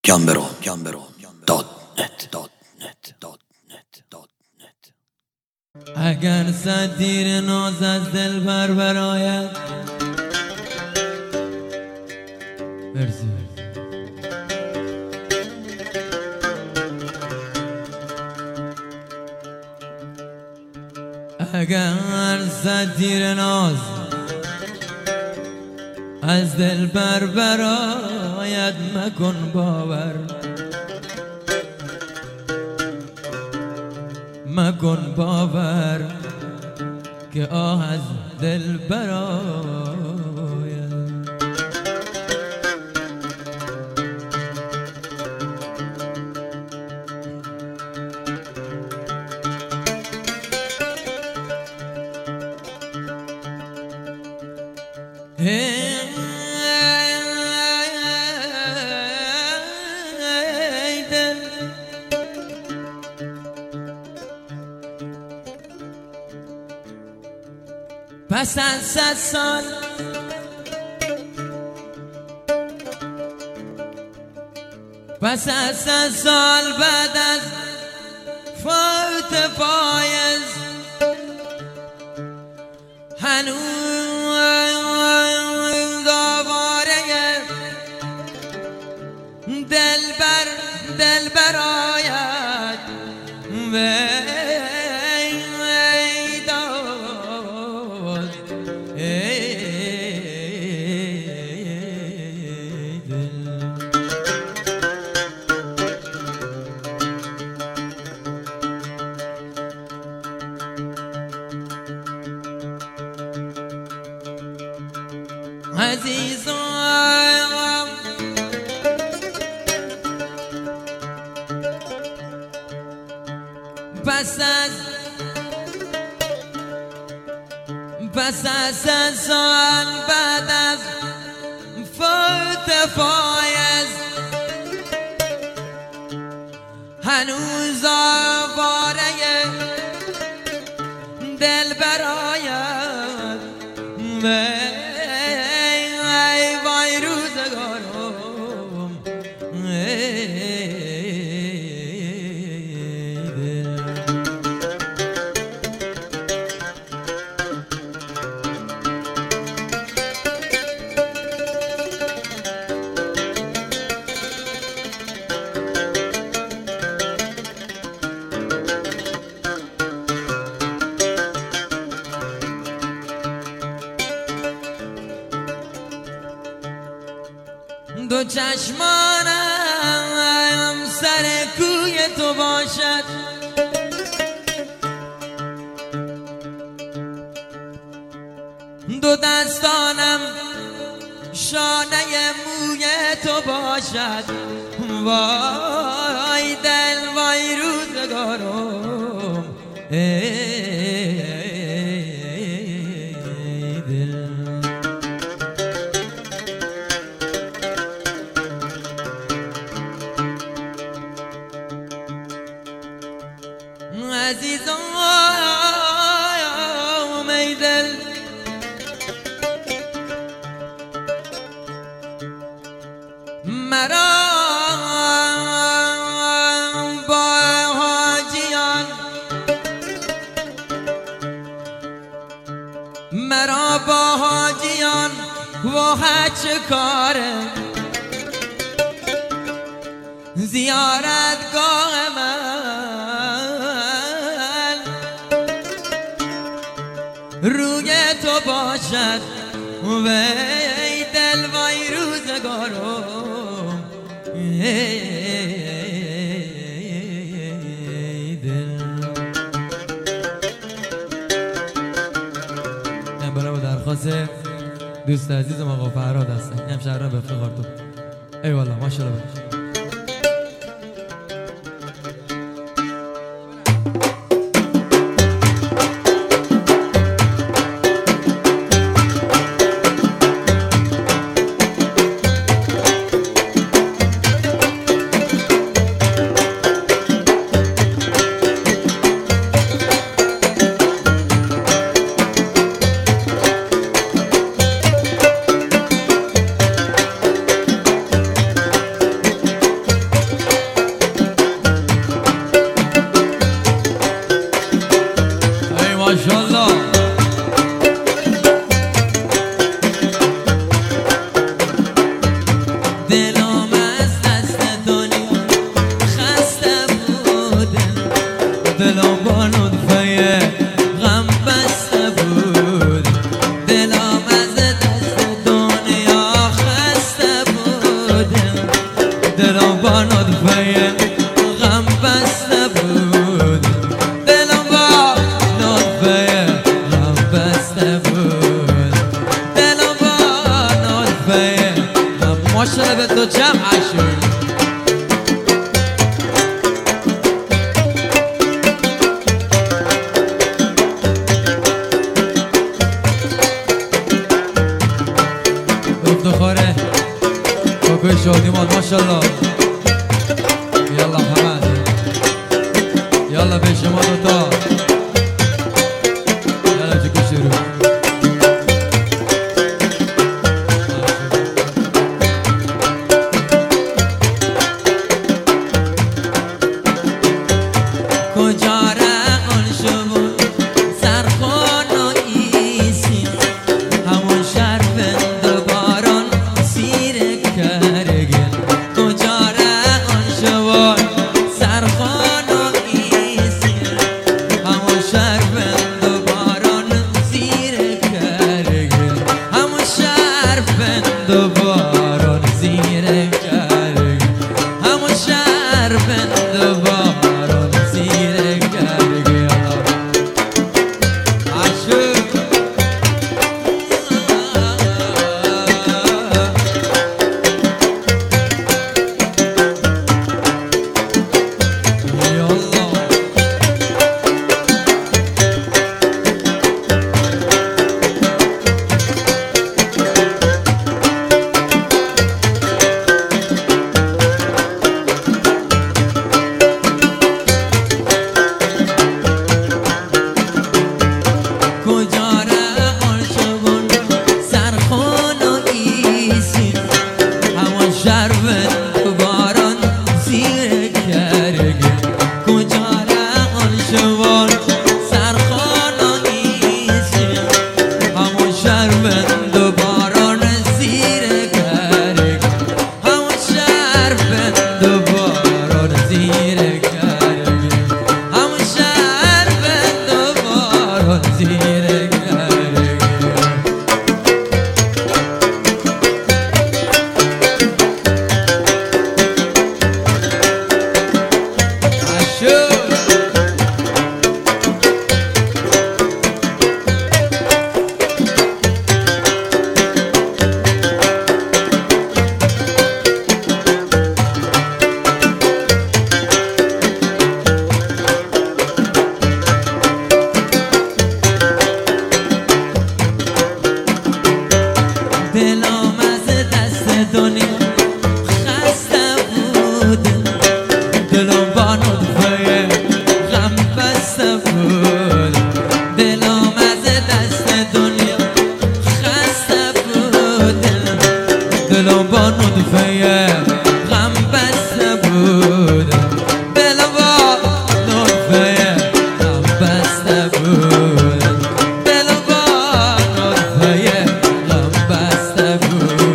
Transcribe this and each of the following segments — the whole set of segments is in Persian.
اگر صد تیر ناز از دل بر برآید اگر صد تیر ناز از دل بر برآید مکن باور مکن باور که آه از دل برآید پس از 100 سال پس از 100 سال بعد از فوت فایز هنوز آواره دل برآید عزیزم پس از 100 سال بعد از فوت فایز هنوز آواره دل برآید وای روزگارم دو چشمانم سر کوی تو باشد دو دستانم شانه موی تو باشد وای دل وای روزگارم عزیزم ای دل مرا با حاجیان و حج کاره زیارتگاه من روی تو باشد وی دل وای روزگارم من برای درخواست دوست عزیزم آقا فرهاد هستم همشهران به افتخار تو ایوالله ماشاءالله دلم با نطفه غم بسته بود، دلم با نطفه غم بسته بود، دلم با نطفه غم. ماشاءالله به تو جمع شد. افتخاره کوکوی شادیمان ماشاءالله. یالا حمد، یالا به شما دوتا، یالا چکو شروع. کجا رقل شد سرخان و ایسی، همون شرفند باران زیر کرگل. کجا رقل شد سرخان و ایسی، همون شرفند باران زیر کرگل، همون شرفند باران زیر کرگل، همون شرفند باران زیر کرگل. عاشق کجا رقل شد سرخان و ایسی، همون شرفند باران زیر کرگل. کجا رقل شد سرخان و ایسی، همون شرفند باران زیر کرگل، همون شرفند باران زیر کرگل، همون شرفند باران زیر کرگل. دلم از دست دنیا خسته بود، دلم با نطفه غم بسته بود، دلم از دست دنیا خسته بود، دلم با نطفه غم بسته بود، دلم با نطفه غم بسته بود، دلم با نطفه غم بسته بود.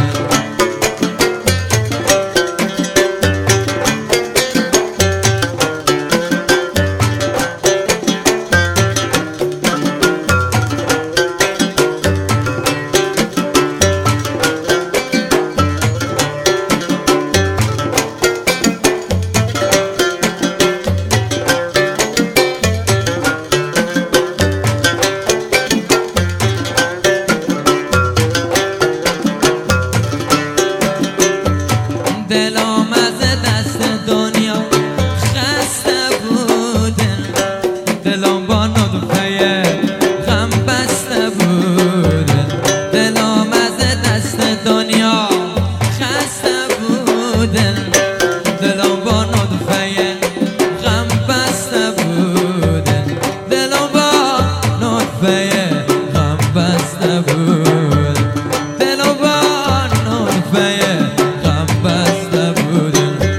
دلم از دست دنیا خسته بود، دلم با نطفه غم بسته بود، دلم از دست دنیا خسته بود، دلم با نطفه غم بسته بود، دلم با نطفه غم بسته بود، دلم با نطفه غم بسته بود.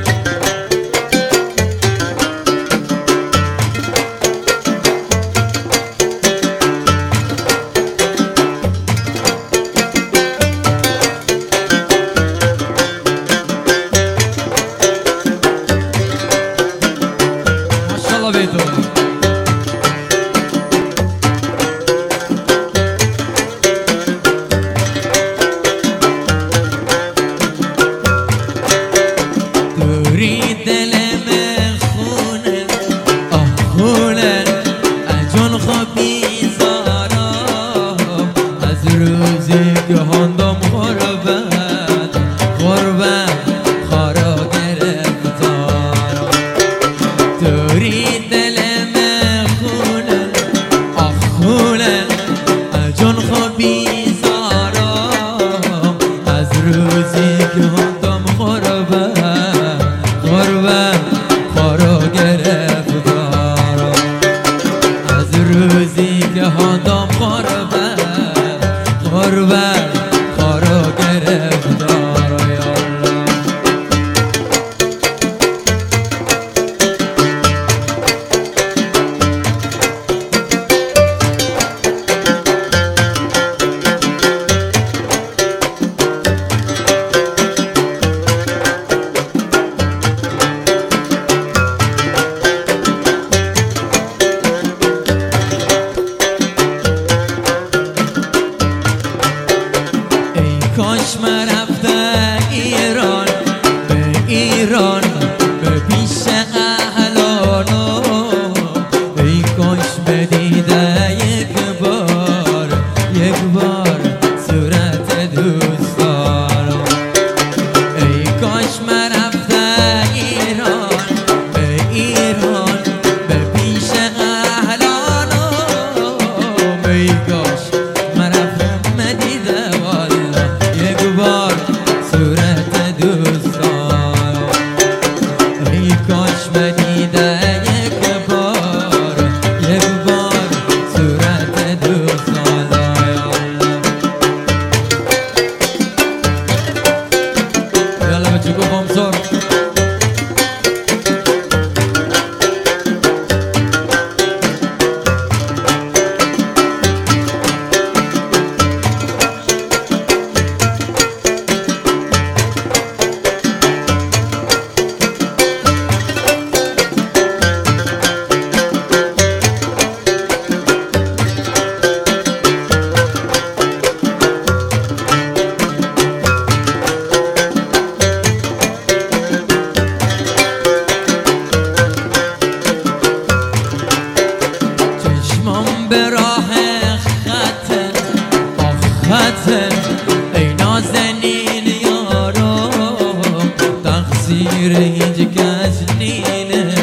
غربت خارو گرفتارم از روزی که هاندم غربت غربت خارو گرفتارم یا الله کاش من رفتم ایران به ایران به پیش اهلانو ای کاش بدیده یک بار صورت دوستانو ای کاش من رفتم ایران به ایران به پیش اهلانو ای کاش من رفتم مدیده بار صورت دوستان ای کاش بدیده یک بار صورت دوستان یالا بچه گو بامزار به راه خطه ای نازنین یارو تقصیر هیچ کس نینه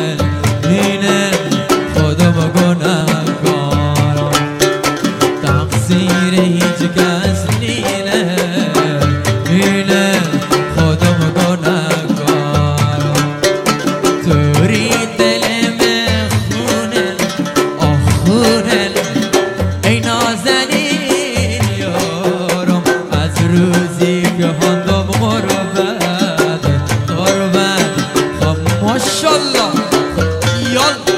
خودم گناهکارم تقصیر هیچ کس نینه خودم گناهکارم توری ای نازنین یارم از روزی که هندم غربت خب ماشالله یالا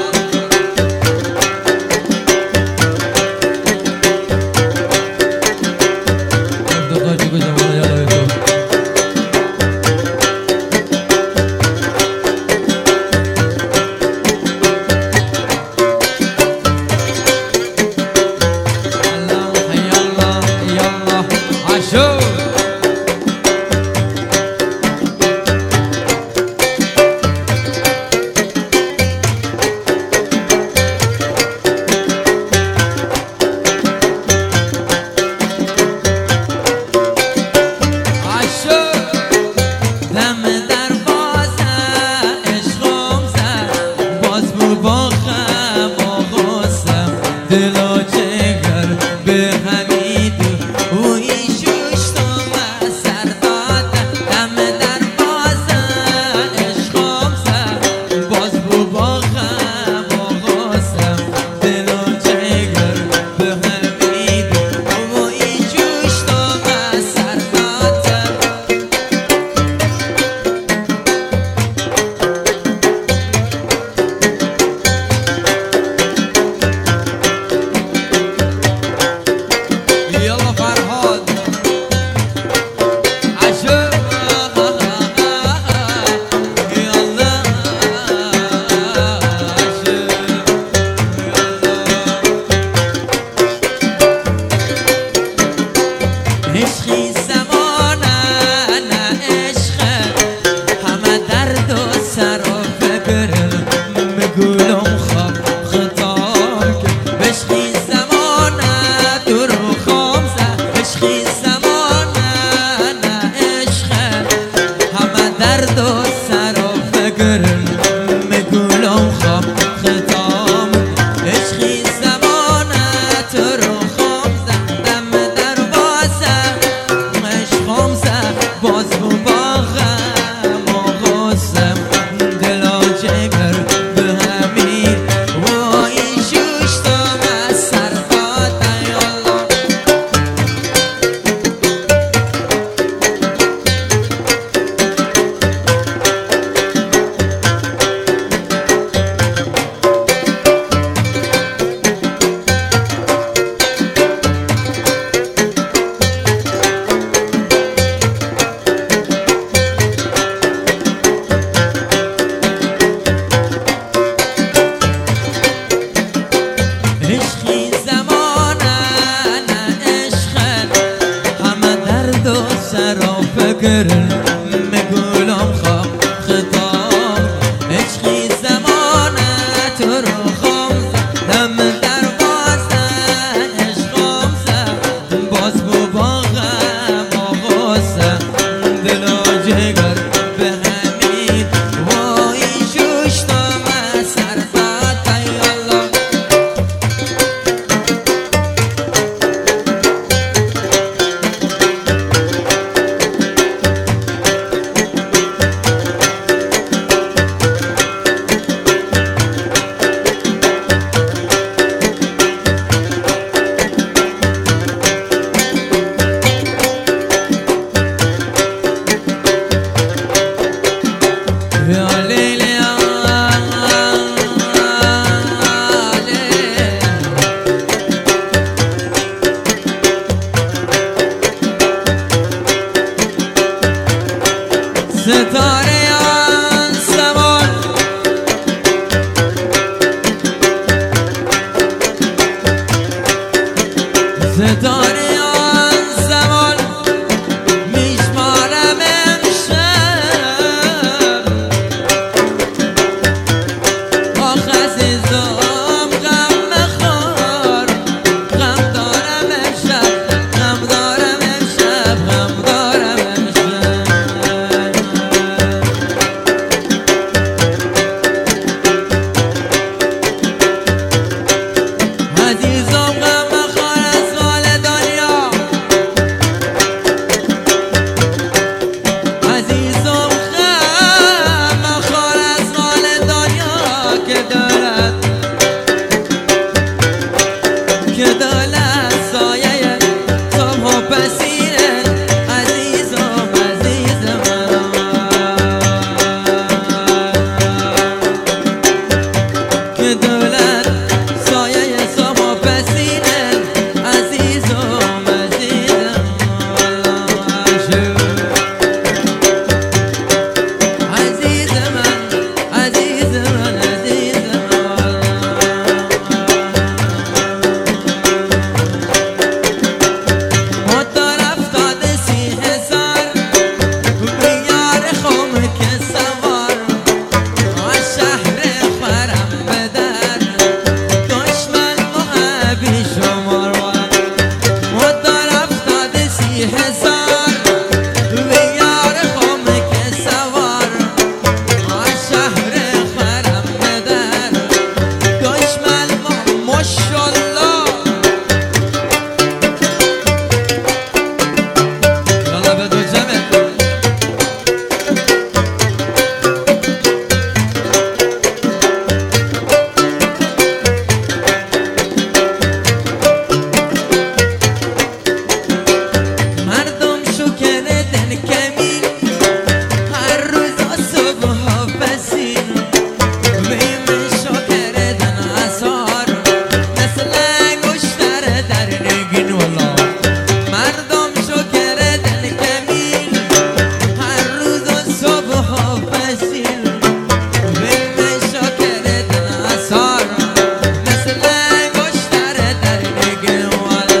يا ليل يا ستاره آسمان ستاره آسمان میشمارم امشب آخ عزیزم غم مخور غم دارم امشب غم دارم امشب غم دارم امشب عزیزم غم مخور از حال دنیا عزیزم غم مخور از حال دنیا که دولت سایه صبح و پسیره عزیزم عزیز من که دولت سایه صبح و پسیره عزیزم عزیزم عزیز من عزیز من عزیز من مدار افتاده 30,000 به یار خم که سوار از شهر خرم به در دشمن محبی شمار مدار افتاده 30,000 به یار خم که سوار از شهر خرم به در دشمن ماشالله یالا به دو جمع مردم شکر دل کمین هر روز صبح ها پسین ویم شکر دن اثار مثل گشتر در نگین والا مردم شکر دل کمین هر روز صبح ها پسین ویم شکر دن اثار مثل گشتر در نگین والا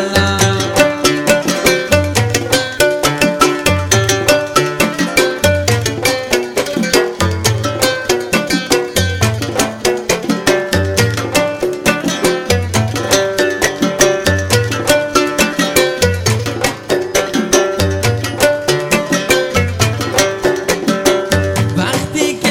وقتی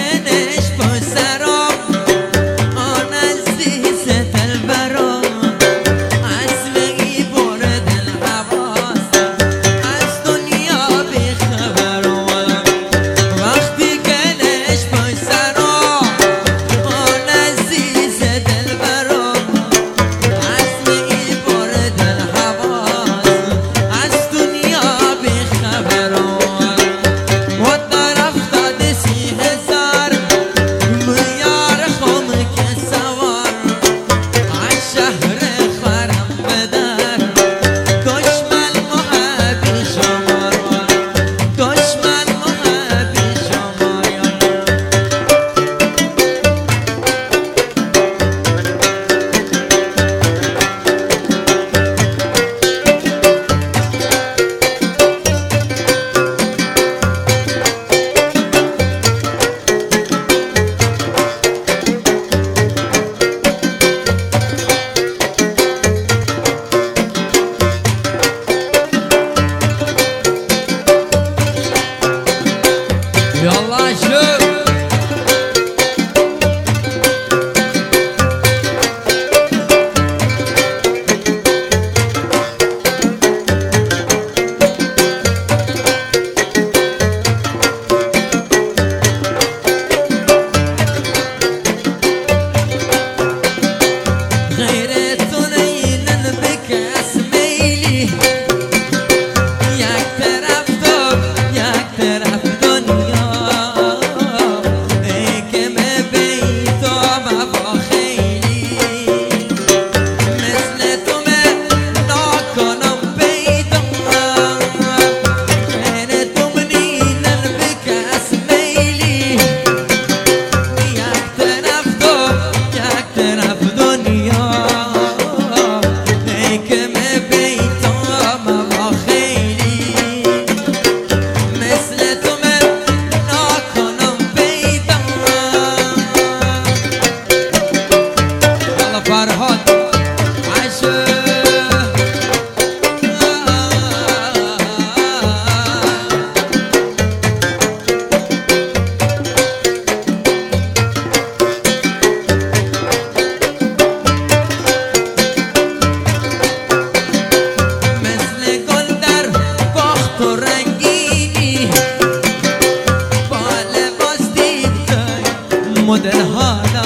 مدل حالا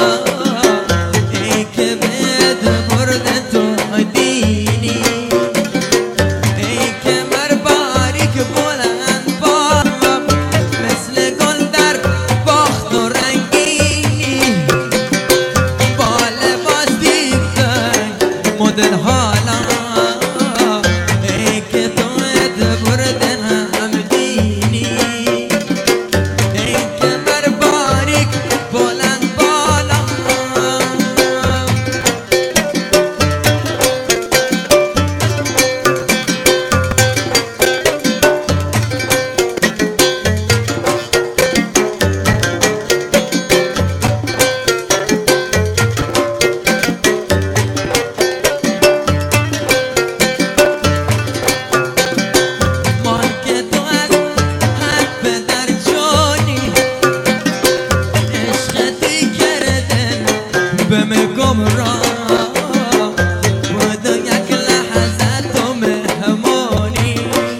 ای که بد برده تو دینی ای که مر باریک بلند با مثل گل در باخت و رنگینی با لباس دیگه مدل حالا ای که تو بد برده هم دینی ای که مر باریک بلند بالا مان که تو از حد به در جانی عشقتی کردن به گمراه بود یک لحظه تو مهمانی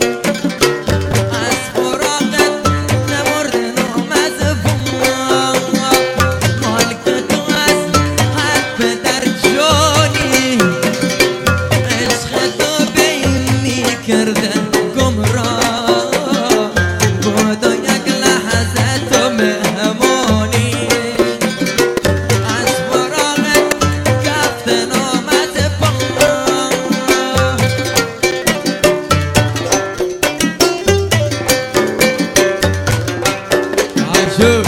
از فراقت نمردن و مذبون مال که تو از حد به در جانی عشق تو بینی کردن گمراه بود یک لحظه تو مهمانی از فراقت گفتن آمد پا عجب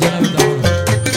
دلم دهانم.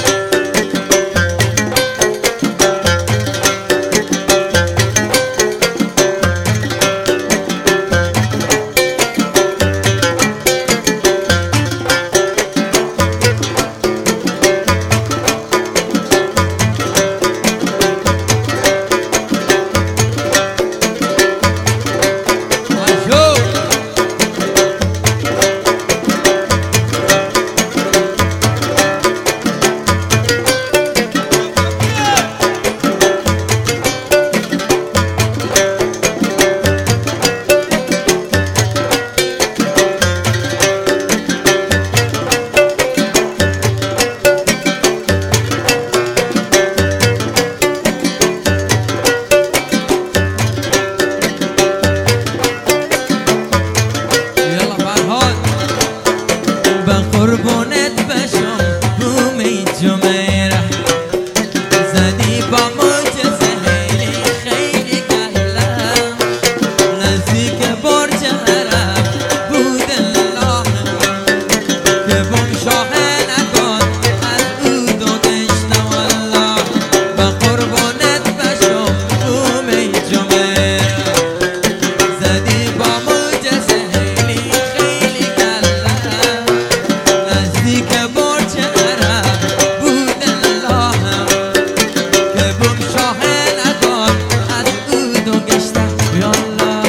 قربونت بشم بومی جمیره زدی با معجزه خیلی گلم نزدیک برج عرب بود الله که بم شاه نکن از او دو دشت والله به قربونت بشم بومی جمیره زدی با معجزه خیلی گلم نزدیک برج عرب بود الله که بم شاه نکن از او دو گشتم یالله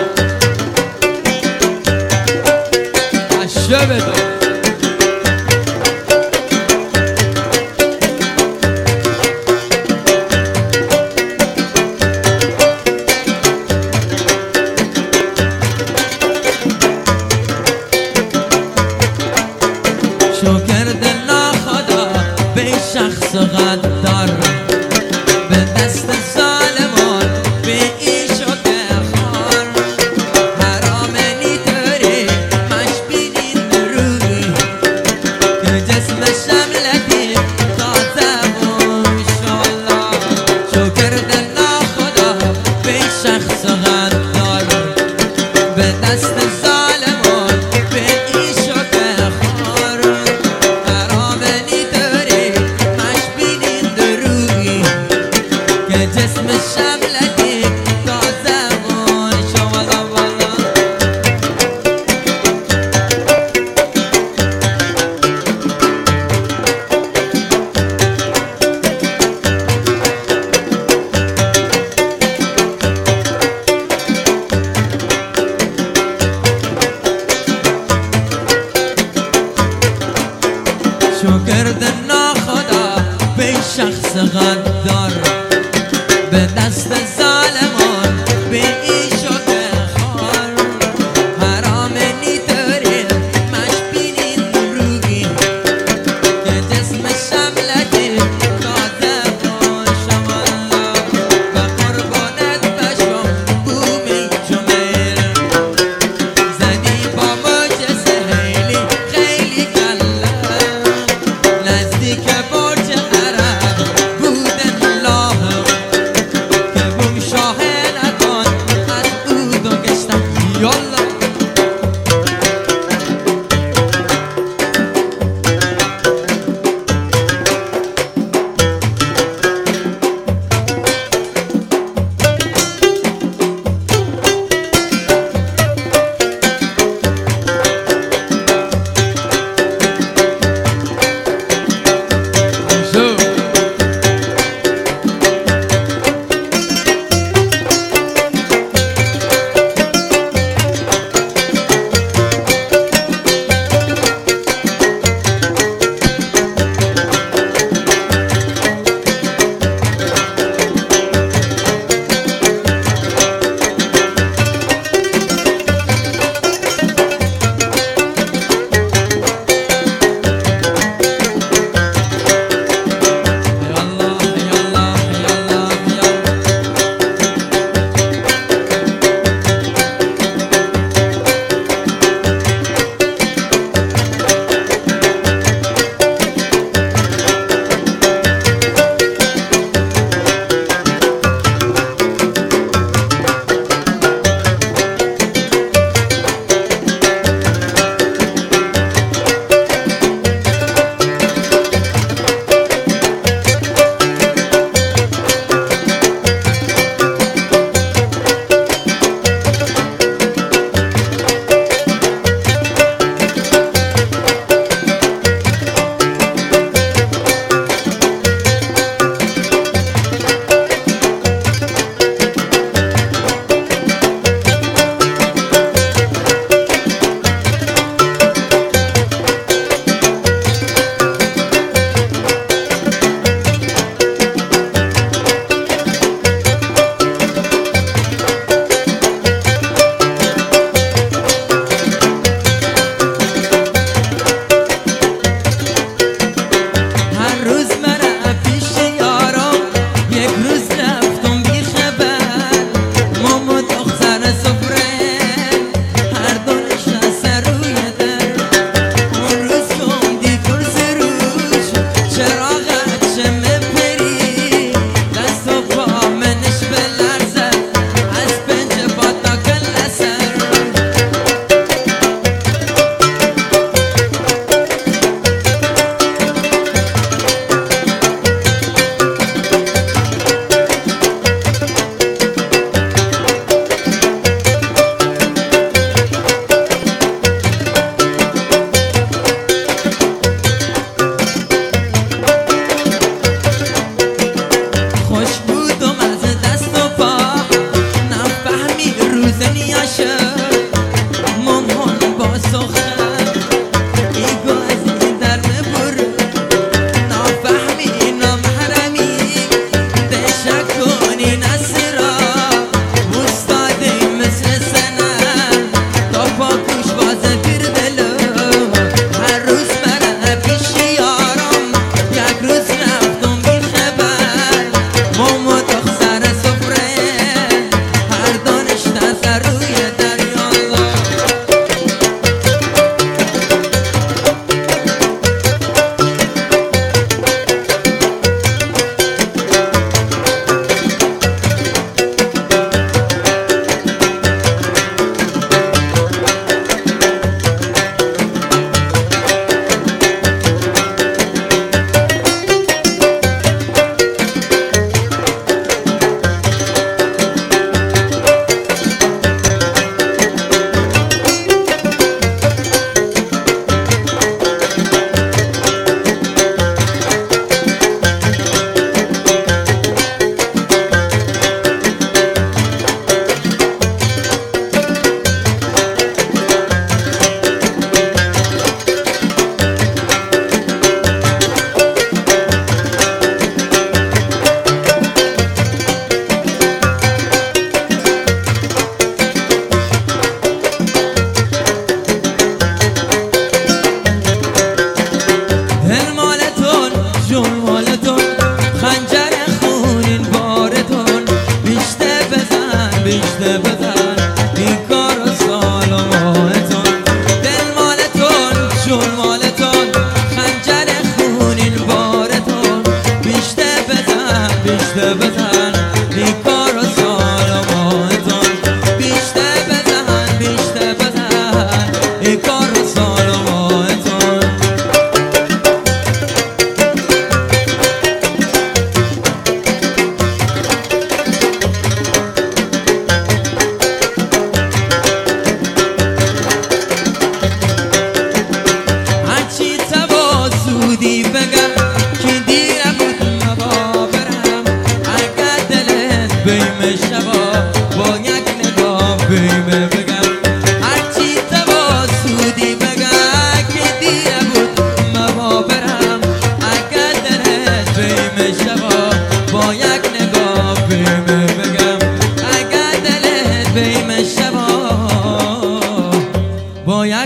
عشه بدون شکر دل ناخدا به شخص غدار به دست ظالمان به این شده خار حرام نیتره مش بینین روی که جسم شملتی تازه و انشالله شکر دل ناخدا به شخص غدار به دست ظالمان به این شده خار حرام نیتره مش بینین روی که جسم شملتی تازه و انشالله والله شکر دل ناخدا به شخص غدار به دست ظالمان به این شده خار حرام نیتره مش بینین روی که جسم شملتی تازه و شمالله به قربانت بشم بومی جمیره زدی با معجزه خیلی گلم نزدیک برج عرب بود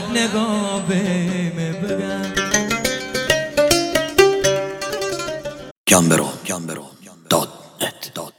نگاه بهم بگم Gambero.net